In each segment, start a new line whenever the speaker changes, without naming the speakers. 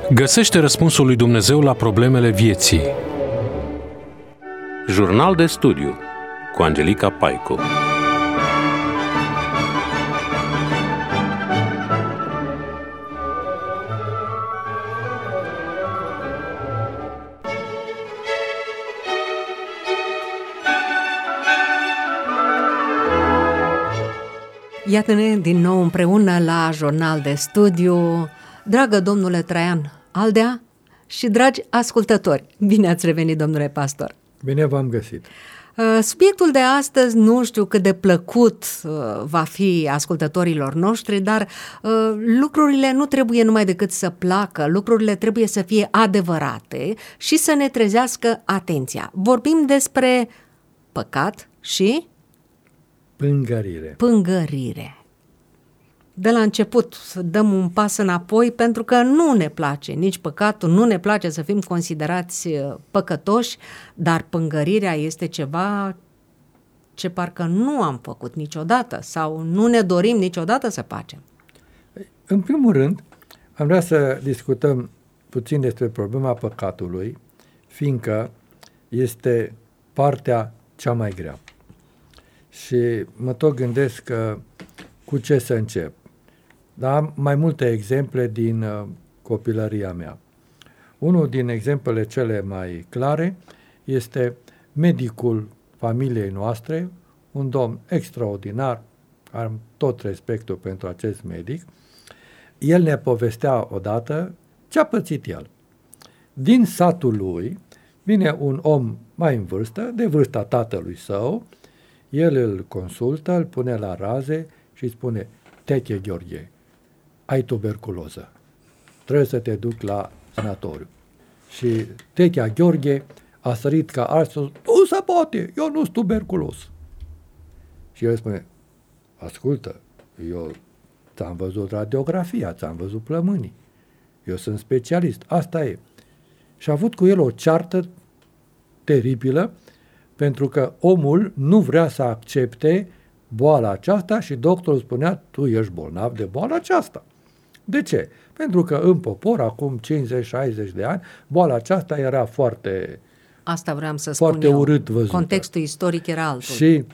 Găsește răspunsul lui Dumnezeu la problemele vieții. Jurnal de studiu cu Angelica Paicu.
Iată-ne din nou împreună la Jurnal de studiu. Dragă domnule Traian Aldea și dragi ascultători, bine ați revenit, domnule pastor.
Bine v-am găsit.
Subiectul de astăzi nu știu cât de plăcut va fi ascultătorilor noștri, dar lucrurile nu trebuie numai decât să placă, lucrurile trebuie să fie adevărate și să ne trezească atenția. Vorbim despre păcat și pângărire. De la început să dăm un pas înapoi pentru că nu ne place nici păcatul, nu ne place să fim considerați păcătoși, dar pângărirea este ceva ce parcă nu am făcut niciodată sau nu ne dorim niciodată să facem.
În primul rând, am vrea să discutăm puțin despre problema păcatului, fiindcă este partea cea mai grea. Și mă tot gândesc că cu ce să încep. Dar am mai multe exemple din copilăria mea. Unul din exemplele cele mai clare este medicul familiei noastre, un domn extraordinar, am tot respectul pentru acest medic. El ne povestea odată ce a pățit el. Din satul lui vine un om mai în vârstă, de vârsta tatălui său, el îl consultă, îl pune la raze și îi spune: Teche Gheorghe, ai tuberculoză, trebuie să te duc la sanatoriu. Și Techea Gheorghe a sărit ca arsul: nu se poate, eu nu sunt tuberculos. Și el spune: ascultă, eu ți-am văzut radiografia, ți-am văzut plămânii, eu sunt specialist, asta e. Și a avut cu el o ceartă teribilă, pentru că omul nu vrea să accepte boala aceasta și doctorul spunea: tu ești bolnav de boala aceasta. De ce? Pentru că în popor, acum 50-60 de ani, boala aceasta era foarte
Asta vreau să
foarte
spun eu.
urât văzută.
Contextul istoric era altul.
Și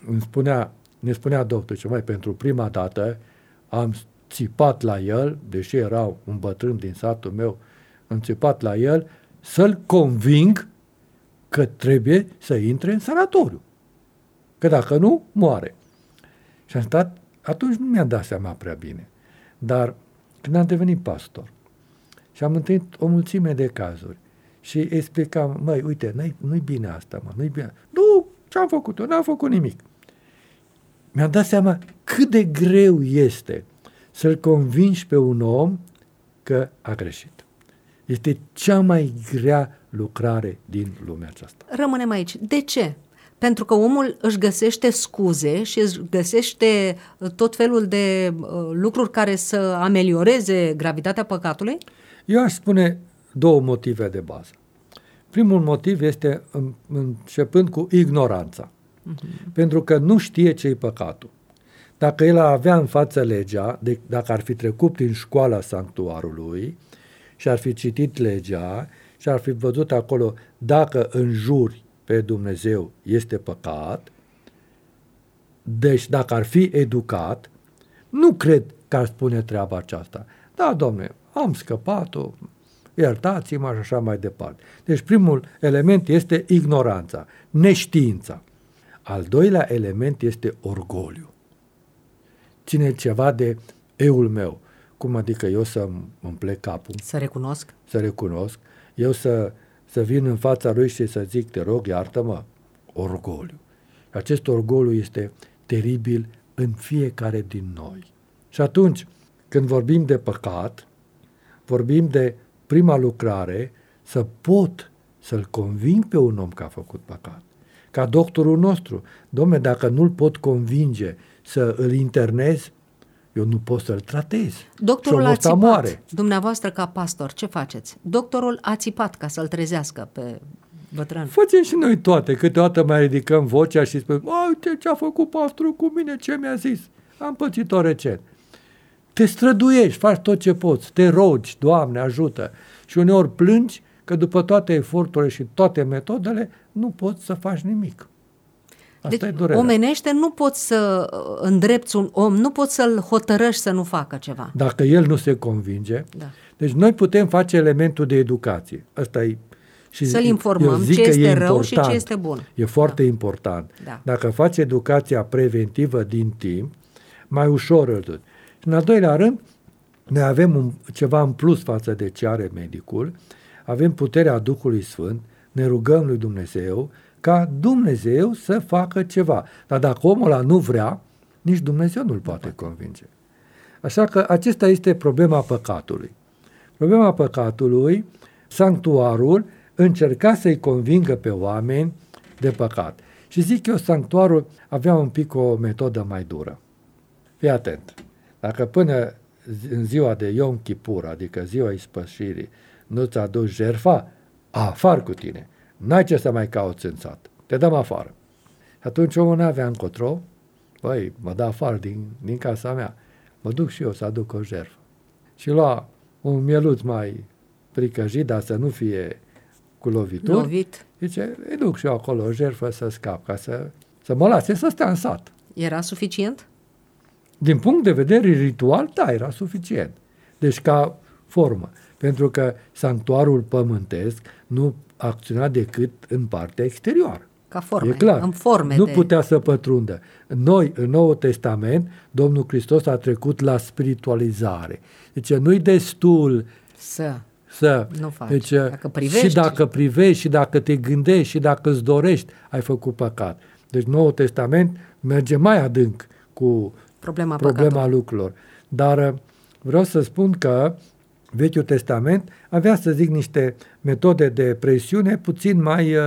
ne spunea doctorul: ce mai pentru prima dată am țipat la el, deși era un bătrân din satul meu, am țipat la el să-l conving că trebuie să intre în sanatoriu. Că dacă nu, moare. Și am stat, atunci nu mi-am dat seama prea bine. Dar când am devenit pastor și am întâlnit o mulțime de cazuri și explicam: măi, uite, nu-i bine asta, nu-i bine. Nu, ce-am făcut eu? N-am făcut nimic. Mi-am dat seama cât de greu este să-l convingi pe un om că a greșit. Este cea mai grea lucrare din lumea aceasta.
Rămânem aici. De ce? Pentru că omul își găsește scuze și își găsește tot felul de lucruri care să amelioreze gravitatea păcatului?
Eu aș spune două motive de bază. Primul motiv este începând cu ignoranța. Pentru că nu știe ce-i păcatul. Dacă el avea în față legea, dacă ar fi trecut prin școala sanctuarului și ar fi citit legea și ar fi văzut acolo dacă înjuri pe Dumnezeu este păcat, deci dacă ar fi educat, nu cred că ar spune treaba aceasta. Da, domne, am scăpat-o, iertați-mă și așa mai departe. Deci primul element este ignoranța, neștiința. Al doilea element este orgoliu. Ține ceva de eul meu. Cum adică eu să-mi plec capul?
Să recunosc.
Să recunosc. Eu să vin în fața lui și să zic: te rog, iartă-mă. Orgoliu. Acest orgoliu este teribil în fiecare din noi. Și atunci, când vorbim de păcat, vorbim de prima lucrare, să pot să-l conving pe un om că a făcut păcat. Ca doctorul nostru: dom'le, dacă nu-l pot convinge să îl internez, eu nu pot să-l tratez.
Doctorul a țipat. Moare. Dumneavoastră, ca pastor, ce faceți? Doctorul a țipat ca să-l trezească pe bătrân.
Facem și noi toate. Câteodată mai ridicăm vocea și spunem: uite ce a făcut pastorul cu mine, ce mi-a zis. Am pățit-o recent. te străduiești, faci tot ce poți, te rogi, Doamne, ajută. Și uneori plângi că după toate eforturile și toate metodele nu poți să faci nimic. Asta
deci,
e durerea.
omenește, nu poți să îndrepți un om, nu poți să-l hotărăști să nu facă ceva.
Dacă el nu se convinge.
Da.
Deci noi putem face elementul de educație. Asta e. Și
să-l informăm ce este rău și ce este bun.
E foarte important.
Da.
Dacă faci educația preventivă din timp, mai ușor îl duci. În al doilea rând, noi avem ceva în plus față de ce are medicul, avem puterea Duhului Sfânt, ne rugăm lui Dumnezeu ca Dumnezeu să facă ceva. Dar dacă omul ăla nu vrea, nici Dumnezeu nu-l poate convinge. Așa că acesta este problema păcatului. Problema păcatului, sanctuarul încerca să-i convingă pe oameni de păcat. Și zic eu, sanctuarul avea un pic o metodă mai dură. Fii atent. Dacă până în ziua de Yom Kippur, adică ziua ispășirii, nu-ți aduci jertfa, afară cu tine. N-ai ce să mai cauți în sat. Te dăm afară. Atunci omul n-avea încotro. Băi, mă dă afară din casa mea. Mă duc și eu să aduc o jertfă. Și lua un mieluț mai pricăjit, dar să nu fie cu lovituri.
Lovit.
Zice, îi duc și eu acolo o jertfă să scap, ca să mă lase să stea în sat.
Era suficient?
Din punct de vedere ritual, da, era suficient. Deci ca formă. Pentru că sanctuarul pământesc nu acționa decât în partea exterioară.
Ca forme,
E clar.
în forme
nu putea să pătrundă. Noi, în Noul Testament, Domnul Hristos a trecut la spiritualizare. Deci nu-i destul să
nu faci.
Deci,
dacă privești.
Și dacă privești, și dacă te gândești, și dacă îți dorești, ai făcut păcat. Deci Noul Testament merge mai adânc cu problema lucrurilor. Dar vreau să spun că Vechiul Testament avea, să zic, niște metode de presiune puțin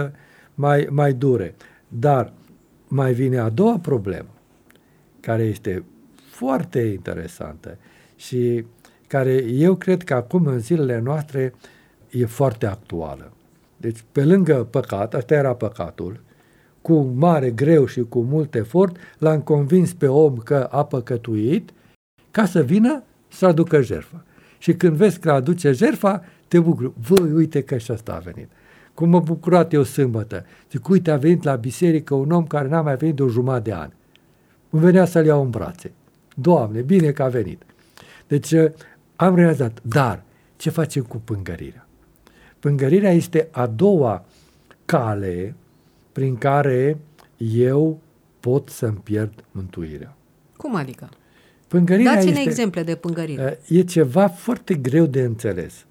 mai dure. Dar mai vine a doua problemă, care este foarte interesantă și care eu cred că acum în zilele noastre e foarte actuală. Deci, pe lângă păcat, asta era păcatul, cu mare greu și cu mult efort, l-am convins pe om că a păcătuit ca să vină să aducă jertfă. Și când vezi că aduce jertfa, te bucuri. Voi, uite că și asta a venit. Cum m-am bucurat eu sâmbătă. Zic, uite, a venit la biserică un om care n-a mai venit de o jumătate de an. Îmi venea să-l iau în brațe. Doamne, bine că a venit. Deci am realizat, dar ce facem cu pângărirea? Pângărirea este a doua cale prin care eu pot să-mi pierd mântuirea.
Cum adică?
Dați-ne
exemple de pângărire.
E ceva foarte greu de înțeles.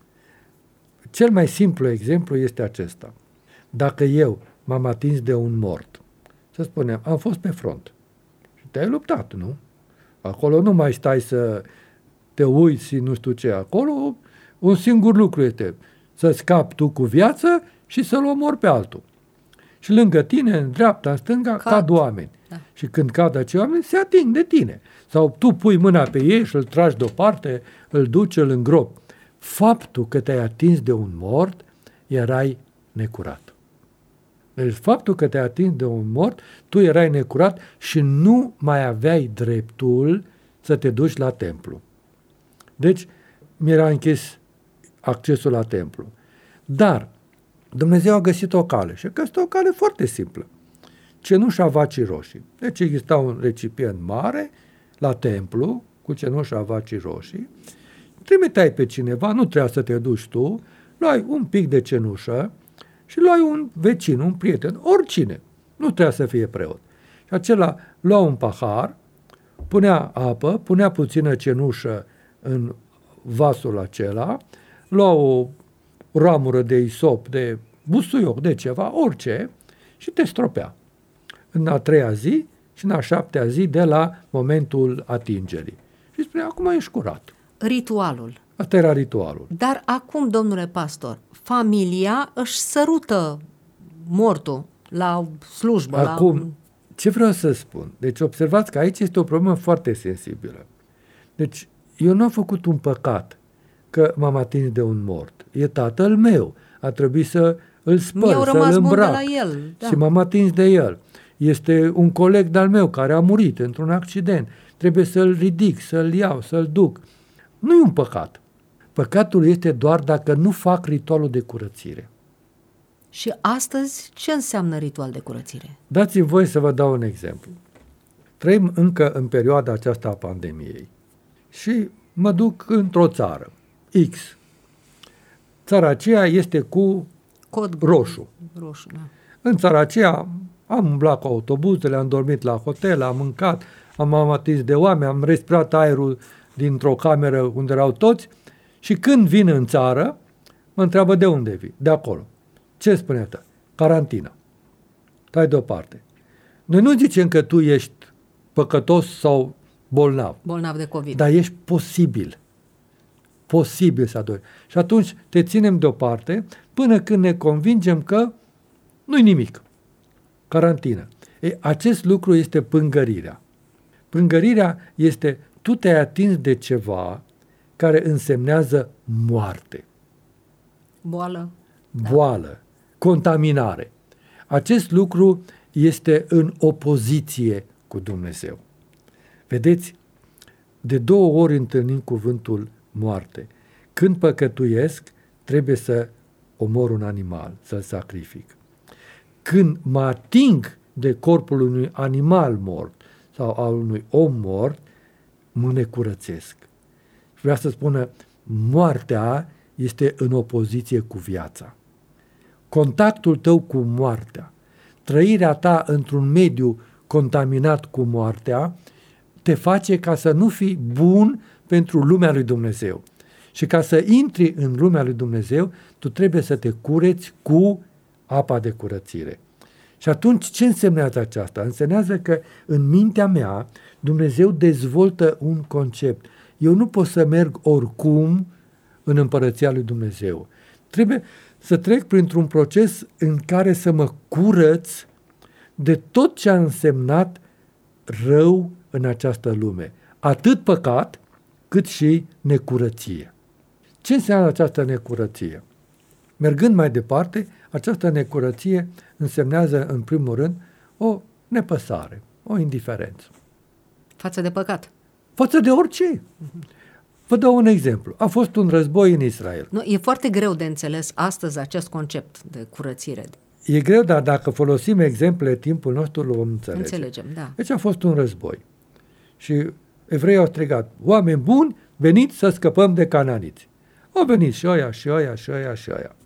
Cel mai simplu exemplu este acesta. Dacă eu m-am atins de un mort, să spunem, am fost pe front și te-ai luptat, nu? Acolo nu mai stai să te uiți și nu știu ce. Acolo un singur lucru este să scapi tu cu viață și să-l omori pe altul. Și lângă tine, în dreapta, în stânga, cad oameni. Da. Și când cad acei oameni, se ating de tine. Sau tu pui mâna pe ei și îl tragi deoparte, îl duci, îl îngropi. Faptul că te-ai atins de un mort, erai necurat. Deci faptul că te-ai atins de un mort, tu erai necurat și nu mai aveai dreptul să te duci la templu. Deci mi-era închis accesul la templu. Dar Dumnezeu a găsit o cale și că este o cale foarte simplă. Cenușa vacii roșii. Deci exista un recipient mare la templu cu cenușa vacii roșii. Trimiteai pe cineva, nu trebuia să te duci tu, luai un pic de cenușă și luai un vecin, un prieten, oricine. Nu trebuia să fie preot. Și acela lua un pahar, punea apă, punea puțină cenușă în vasul acela, lua o ramură de isop, de busuioc, de ceva, orice, și te stropea. În a treia zi și în a șaptea zi de la momentul atingerii. Și spunea, acum ești curat.
Ritualul.
Asta era ritualul.
Dar acum, domnule familia își sărută mortul la slujbă.
Acum, ce vreau să spun? Deci observați că aici este o problemă foarte sensibilă. Deci eu nu am făcut un păcat că m-am atins de un mort. E tatăl meu. A trebuit să îl spăl, să-l îmbrac.
Da.
Și m-am atins de el. Este un coleg de-al meu care a murit într-un accident. trebuie să-l ridic, să-l iau, să-l duc. Nu e un păcat. Păcatul este doar dacă nu fac ritualul de curățire.
Și astăzi, ce înseamnă ritual de curățire?
Dați-mi voi să vă dau un exemplu. Trăim încă în perioada aceasta a pandemiei și mă duc într-o țară, X. Țara aceea este cu
Cod
roșu.
Roșu, da.
În țara aceea am umblat cu autobuzele, am dormit la hotel, am mâncat, am atins de oameni, am respirat aerul dintr-o cameră unde erau toți și când vin în țară, mă întreabă de unde vii, de acolo. Ce spune asta? Carantină. Tai deoparte. Noi nu zicem că tu ești păcătos sau bolnav.
Bolnav de COVID.
Dar ești posibil. Posibil să adori. Și atunci te ținem deoparte până când ne convingem că nu-i nimic. Carantină. Acest lucru este pângărirea. Pângărirea este tu te-ai atins de ceva care însemnează moarte.
Boală.
Boală, contaminare. Acest lucru este în opoziție cu Dumnezeu. Vedeți, de 2 ori întâlnim cuvântul moarte. Când păcătuiesc, trebuie să omor un animal, să-l sacrific. Când mă ating de corpul unui animal mort sau al unui om mort, mă necurățesc. Vreau să spună, moartea este în opoziție cu viața. Contactul tău cu moartea, trăirea ta într-un mediu contaminat cu moartea, te face ca să nu fii bun pentru lumea lui Dumnezeu. Și ca să intri în lumea lui Dumnezeu, tu trebuie să te cureți cu apa de curățire. Și atunci ce însemnează aceasta? Însemnează că în mintea mea Dumnezeu dezvoltă un concept. Eu nu pot să merg oricum în împărăția lui Dumnezeu. Trebuie să trec printr-un proces în care să mă curăț de tot ce a însemnat rău în această lume. Atât păcat, cât și necurăție. Ce înseamnă această necurăție? Mergând mai departe, această necurăție însemnează, în primul rând, o nepăsare, o indiferență.
Față de păcat.
Față de orice. Vă dau un exemplu. A fost un război în Israel.
Nu, e foarte greu de înțeles astăzi acest concept de curățire.
E greu, dar dacă folosim exemple, timpul nostru îl vom înțelege.
Înțelegem, da.
Deci a fost un război. Și evreii au strigat, oameni buni, veniți să scăpăm de cananiți. Au venit și ăia, și ăia, și ăia, și ăia.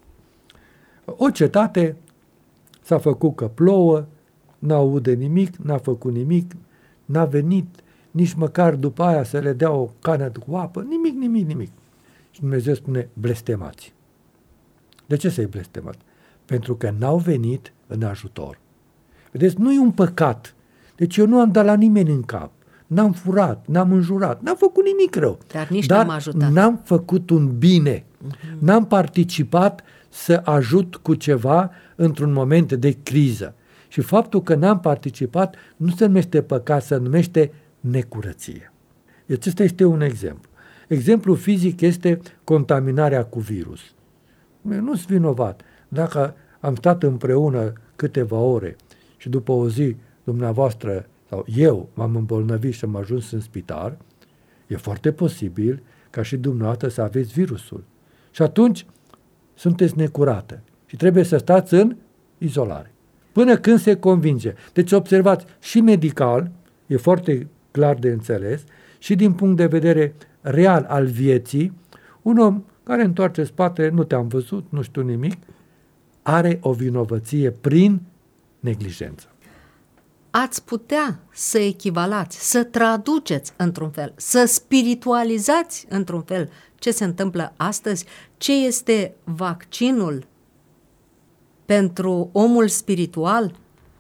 O cetate s-a făcut că plouă, n-a auzit de nimic, n-a făcut nimic, n-a venit nici măcar după aia să le dea o cană cu apă, nimic. Și Dumnezeu spune, blestemați. De ce să-i blestemați? Pentru că n-au venit în ajutor. Vedeți, nu e un păcat. Deci eu nu am dat la nimeni în cap. N-am furat, n-am înjurat, n-am făcut nimic rău.
Dar nici n-am ajutat.
N-am făcut un bine. N-am participat să ajut cu ceva într-un moment de criză. Și faptul că n-am participat nu se numește păcat, se numește necurăție. Acesta este un exemplu. Exemplu fizic este contaminarea cu virus. Eu nu sunt vinovat. Dacă am stat împreună câteva ore și după o zi dumneavoastră sau eu m-am îmbolnăvit și am ajuns în spital, e foarte posibil ca și dumneavoastră să aveți virusul. Și atunci sunteți necurată și trebuie să stați în izolare. Până când se convinge. Deci observați, și medical, e foarte clar de înțeles, și din punct de vedere real al vieții, un om care întoarce spatele, nu te-am văzut, nu știu nimic, are o vinovăție prin neglijență.
Ați putea să echivalați, să traduceți într-un fel, să spiritualizați într-un fel ce se întâmplă astăzi, ce este vaccinul pentru omul spiritual?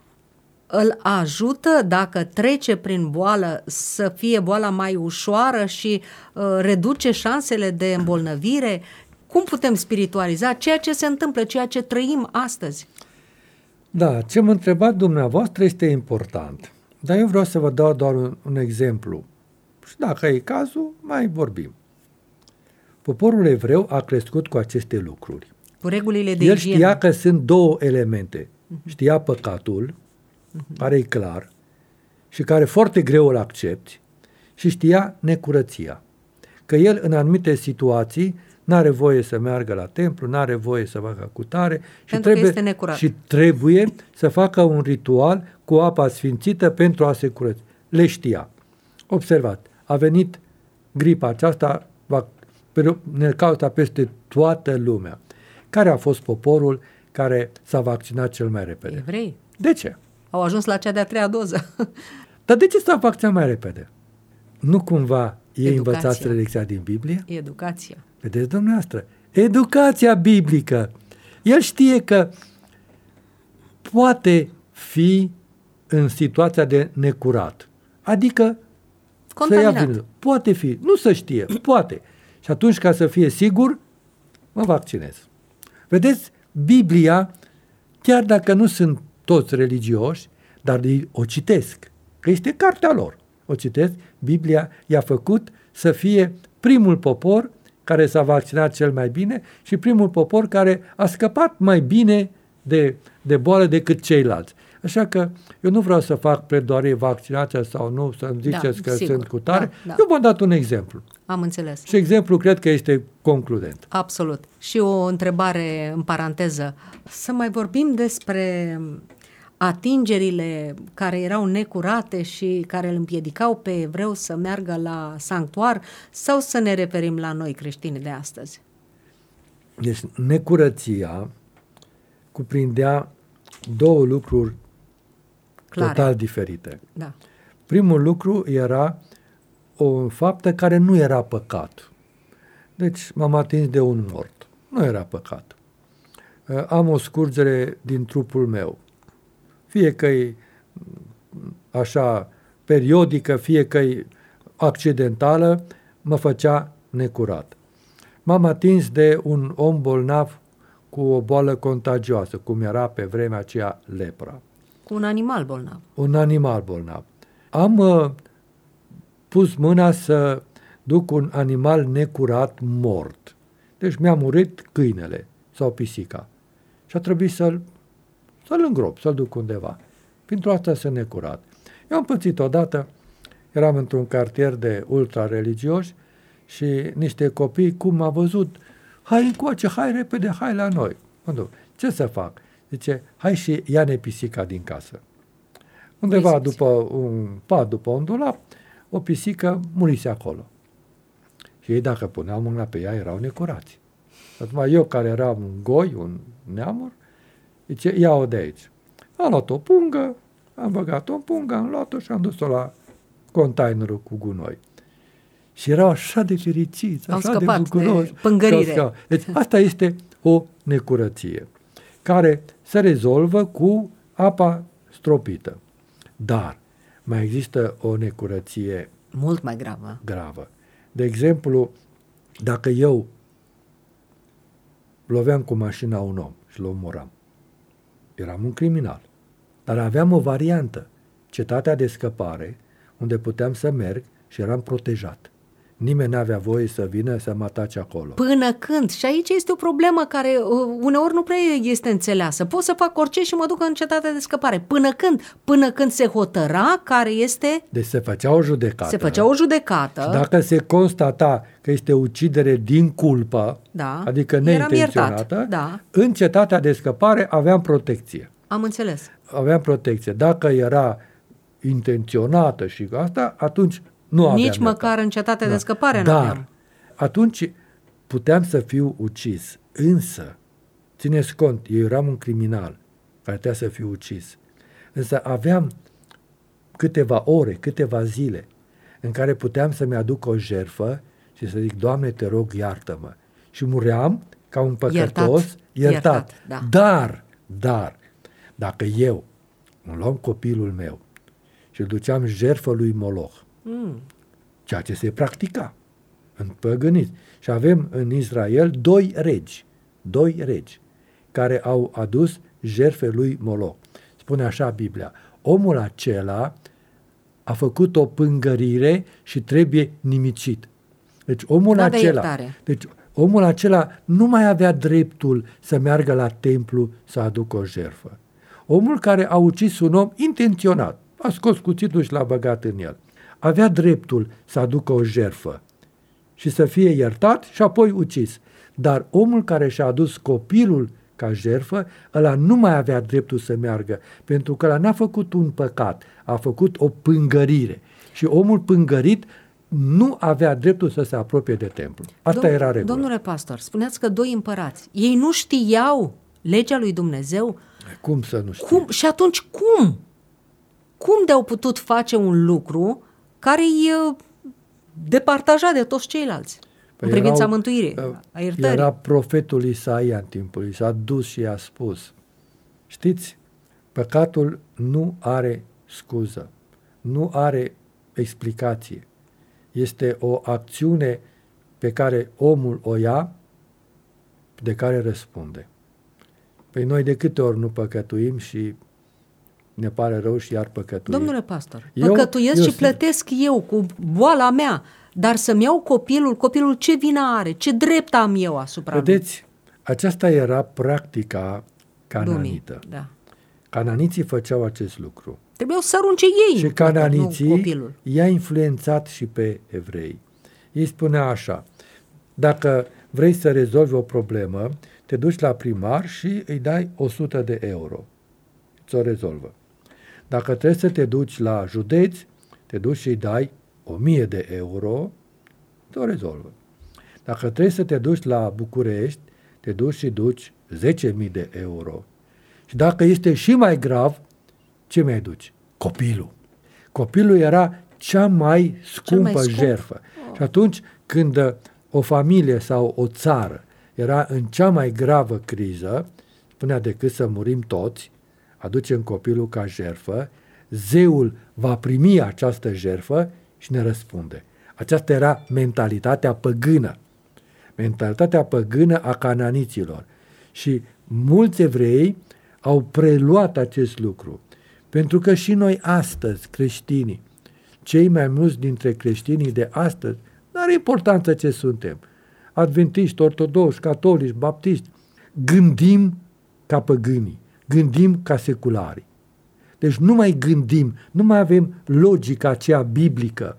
Îl ajută dacă trece prin boală să fie boala mai ușoară și reduce șansele de îmbolnăvire? Cum putem spiritualiza ceea ce se întâmplă, ceea ce trăim astăzi?
Da, ce mă întrebați dumneavoastră este important. Dar eu vreau să vă dau doar un exemplu. Și dacă e cazul, mai vorbim. Poporul evreu a crescut cu aceste lucruri.
Cu regulile de
El
igienă.
știa că sunt 2 elemente. Știa păcatul, care e clar, și care foarte greu îl accepti, și știa necurăția. Că el în situații n-are voie să meargă la templu, n-are voie să facă cutare
că este necurat.
Și trebuie să facă un ritual cu apa sfințită pentru a se curăți. Le știa. Observat, a venit gripa aceasta, ne caută peste toată lumea. Care a fost poporul care s-a vaccinat cel mai repede?
Evrei.
De ce?
Au ajuns la cea de-a treia doză.
Dar de ce s-a vaccinat mai repede? Nu cumva ei
Educația.
învățați lecția din Biblie?
Educația.
Vedeți, dumneavoastră, educația biblică. El știe că poate fi în situația de necurat. Adică
Contaminat.
Poate fi, nu să știe, poate. Și atunci, ca să fie sigur, mă vaccinez. Vedeți, Biblia, chiar dacă nu sunt toți religioși, dar ei o citesc, că este cartea lor. O citesc, Biblia i-a făcut să fie primul popor care s-a vaccinat cel mai bine și primul popor care a scăpat mai bine de boală decât ceilalți. Așa că eu nu vreau să fac pledoarie vaccinația sau nu, să-mi ziceți că
sigur.
sunt cu tare.
Da.
Eu v-am dat un exemplu.
Am înțeles.
Și exemplul cred că este concludent.
Absolut. Și o întrebare în paranteză. Să mai vorbim despre atingerile care erau necurate și care îl împiedicau pe evreu să meargă la sanctuar, sau să ne referim la noi creștini de astăzi?
Deci necurăția cuprindea două lucruri
Clare.
total diferite.
Da.
Primul lucru era o faptă care nu era păcat. Deci m-am atins de un mort. Nu era păcat. Am o scurgere din trupul meu. Fie că-i așa periodică, fie că-i accidentală, mă făcea necurat. M-am atins de un om bolnav cu o boală contagioasă, cum era pe vremea aceea lepra.
Cu un animal bolnav.
Un animal bolnav. Am pus mâna să duc un animal necurat mort. Deci mi-a murit câinele sau pisica. Și a trebuit să-l îngrop, să-l duc undeva. Pentru asta sunt necurat. Eu am pățit odată, eram într-un cartier de ultra-religioși și niște copii, cum m-a văzut, hai încoace, hai repede, hai la noi. Mă duc. Ce să fac? Zice, hai și ia-ne pisica din casă. Undeva după un pat, după un dulap, o pisică murise acolo. Și ei, dacă puneau mâna pe ea, erau necurați. Acum eu, care eram un goi, un neamur, zice, ia-o de aici. Am luat o pungă, am băgat-o în pungă, am luat-o și am dus-o la containerul cu gunoi. Și erau așa de fericiți, așa de bucuroși.
Pângărire.
Deci asta este o necurăție care se rezolvă cu apa stropită. Dar mai există o necurăție
mult mai
gravă. De exemplu, dacă eu loveam cu mașina un om și l omoram, eram un criminal. Dar aveam o variantă, cetatea de scăpare, unde puteam să merg și eram protejat. Nimeni n-avea voie să vină să mă atace acolo.
Până când? Și aici este o problemă care uneori nu prea este înțeleasă. Pot să fac orice și mă duc în cetatea de scăpare. Până când? Până când se hotăra care este...
Deci se făcea o judecată.
Se făcea o judecată.
Și dacă se constata că este ucidere din culpă,
da,
adică neintenționată,
da,
în cetatea de scăpare aveam protecție.
Am înțeles.
Aveam protecție. Dacă era intenționată și asta, atunci nu aveam.
Nici măcar în cetatea de scăpare nu aveam.
Dar atunci puteam să fiu ucis. Însă, țineți cont, eu eram un criminal care trebuia să fiu ucis. Însă aveam câteva ore, câteva zile în care puteam să-mi aduc o jertfă și să zic, Doamne, te rog, iartă-mă. Și muream ca un păcătos iertat.
Da.
Dar, dacă eu îmi luam copilul meu și îl duceam jertfă lui Moloch, ceea ce se practica în păgânism. Și avem în Israel doi regi care au adus jertfe lui Moloch. Spune așa Biblia, omul acela a făcut o pângărire și trebuie nimicit. Deci omul acela nu mai avea dreptul să meargă la templu să aducă o jertfă. Omul care a ucis un om intenționat, a scos cuțitul și l-a băgat în el. avea dreptul să aducă o jertfă și să fie iertat și apoi ucis. Dar omul care și-a adus copilul ca jertfă, ăla nu mai avea dreptul să meargă, pentru că ăla n-a făcut un păcat, a făcut o pângărire. Și omul pângărit nu avea dreptul să se apropie de templu. Asta era regula.
Domnule pastor, spuneați că 2 împărați, ei nu știau legea lui Dumnezeu?
Cum să nu știu?
Și atunci cum? Cum de-au putut face un lucru care îi departaja de toți ceilalți? În privința mântuirii, a iertării.
Era profetul Isaia în timpul lui, s-a dus și i-a spus: știți, păcatul nu are scuză, nu are explicație. Este o acțiune pe care omul o ia, de care răspunde. Păi noi de câte ori nu păcătuim și ne pare rău și iar păcătuim?
Domnule pastor, păcătuiesc și plătesc eu cu boala mea, dar să-mi iau copilul ce vină are, ce drept am eu asupra lui?
Vedeți, aceasta era practica cananită.
Da.
Cananiții făceau acest lucru.
Trebuiau să arunce ei.
Și cananiții i-a influențat și pe evrei. Ei spunea așa: dacă vrei să rezolvi o problemă, te duci la primar și îi dai 100 de euro. Ți-o rezolvă. Dacă trebuie să te duci la județ, te duci și îi dai 1000 de euro, te-o rezolvă. Dacă trebuie să te duci la București, te duci și duci 10.000 de euro. Și dacă este și mai grav, ce mai duci? Copilul. Copilul era cea mai scumpă jertfă. Și atunci când o familie sau o țară era în cea mai gravă criză, spunea: decât să murim toți, aducem copilul ca jertfă, zeul va primi această jertfă și ne răspunde. Aceasta era mentalitatea păgână. Mentalitatea păgână a cananiților. Și mulți evrei au preluat acest lucru. Pentru că și noi astăzi, creștinii, cei mai mulți dintre creștinii de astăzi, nu are importanță ce suntem. Adventiști, ortodoxi, catolici, baptiști, gândim ca păgânii, gândim ca secularii. Deci nu mai gândim, nu mai avem logica aceea biblică,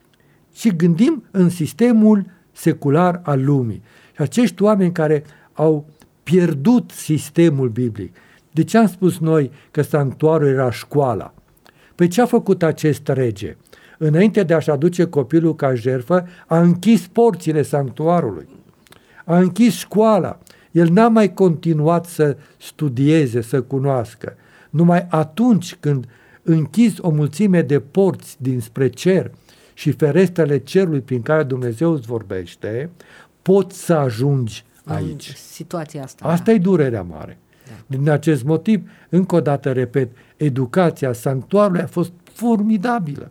ci gândim în sistemul secular al lumii. Și acești oameni care au pierdut sistemul biblic. De ce am spus noi că sanctuarul era școala? Păi ce a făcut acest rege? Înainte de a-și aduce copilul ca jertfă, a închis porțile sanctuarului. A închis școala. El n-a mai continuat să studieze, să cunoască. Numai atunci când închizi o mulțime de porți dinspre cer și ferestrele cerului prin care Dumnezeu îți vorbește, poți să ajungi aici.
Situația asta.
Asta e durerea mare. Da. Din acest motiv, încă o dată repet, educația sanctuarului a fost formidabilă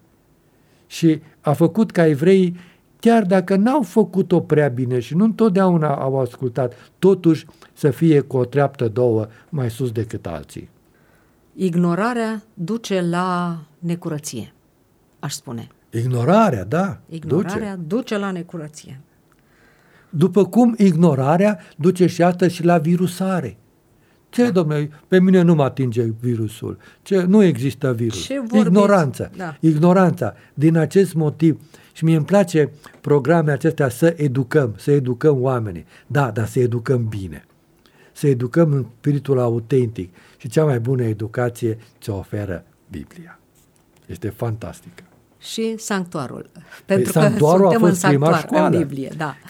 și a făcut ca evreii, chiar dacă n-au făcut-o prea bine și nu întotdeauna au ascultat, totuși să fie cu o treaptă, două mai sus decât alții.
Ignorarea duce la necurăție, aș spune.
Ignorarea, da.
Ignorarea duce la necurăție.
După cum ignorarea duce și asta și la virusare. Ce, domnule, pe mine nu mă atinge virusul. Nu există virus. Ignoranța. Da. Ignoranța. Din acest motiv. Și mie îmi place programele acestea să educăm oamenii. Da, dar să educăm bine. Să educăm în spiritul autentic. Și cea mai bună educație ți-o oferă Biblia. Este fantastică.
Și sanctuarul. Pentru că
sanctuarul
suntem
a fost
în
prima
sanctuar,
școală.
în Biblie. Da.
Că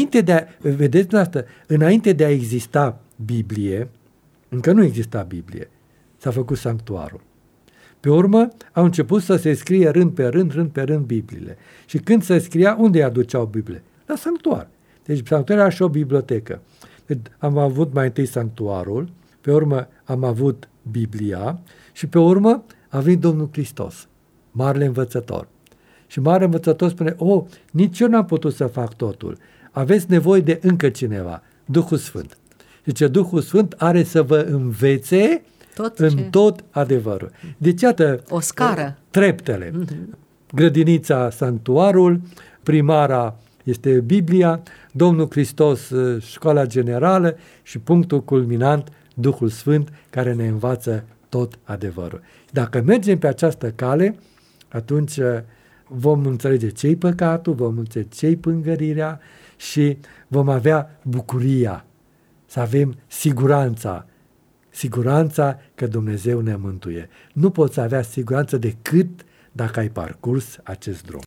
înainte de a exista Biblie, încă nu exista Biblie, s-a făcut sanctuarul. Pe urmă au început să se scrie rând pe rând Bibliile. Și când se scria, unde aduceau Biblie? La sanctuar. Deci sanctuarul era și o bibliotecă. Deci, am avut mai întâi sanctuarul, pe urmă am avut Biblia și pe urmă a venit Domnul Hristos, marele învățător. Și marele învățător spune: nici eu n-am putut să fac totul. Aveți nevoie de încă cineva, Duhul Sfânt. Zice, Duhul Sfânt are să vă învețe tot adevărul. Deci, iată,
o scară.
Treptele. Grădinița, sanctuarul, primara este Biblia, Domnul Hristos, școala generală și punctul culminant, Duhul Sfânt, care ne învață tot adevărul. Dacă mergem pe această cale, atunci vom înțelege ce-i păcatul, vom înțelege ce-i pângărirea și vom avea bucuria, să avem siguranța că Dumnezeu ne mântuie. Nu poți avea siguranță decât dacă ai parcurs acest drum.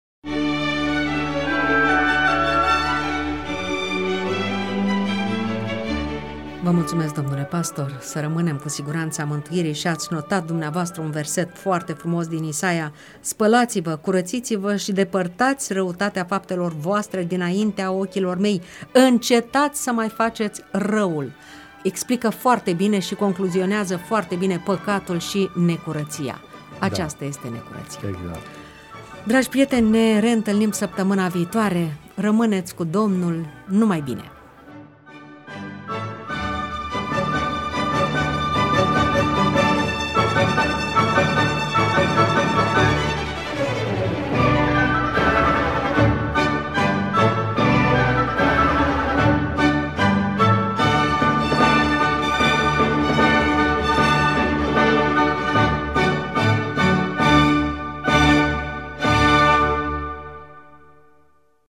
Vă mulțumesc, domnule pastor, să rămânem cu siguranța mântuirii și ați notat dumneavoastră un verset foarte frumos din Isaia: spălați-vă, curățiți-vă și depărtați răutatea faptelor voastre dinaintea ochilor mei, încetați să mai faceți răul. Explică foarte bine și concluzionează foarte bine păcatul și necurăția. Aceasta este necurăția.
Exact.
Dragi prieteni, ne reîntâlnim săptămâna viitoare. Rămâneți cu Domnul, numai bine!